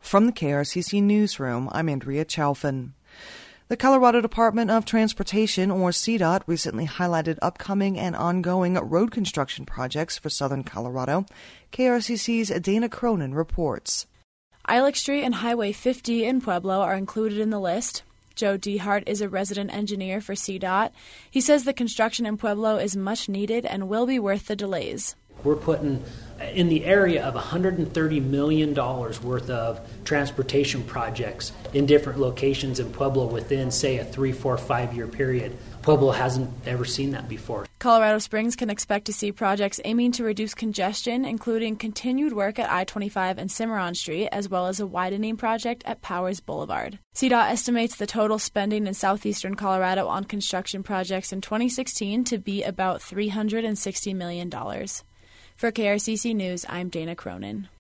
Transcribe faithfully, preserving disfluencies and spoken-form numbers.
From the K R C C Newsroom, I'm Andrea Chalfin. The Colorado Department of Transportation, or C DOT, recently highlighted upcoming and ongoing road construction projects for southern Colorado. K R C C's Dana Cronin reports. Eilich Street and Highway fifty in Pueblo are included in the list. Joe Dehart is a resident engineer for C DOT. He says the construction in Pueblo is much needed and will be worth the delays. We're putting in the area of one hundred thirty million dollars worth of transportation projects in different locations in Pueblo within, say, a three, four, five-year period. Pueblo hasn't ever seen that before. Colorado Springs can expect to see projects aiming to reduce congestion, including continued work at I twenty-five and Cimarron Street, as well as a widening project at Powers Boulevard. C DOT estimates the total spending in southeastern Colorado on construction projects in twenty sixteen to be about three hundred sixty million dollars. For K R C C News, I'm Dana Cronin.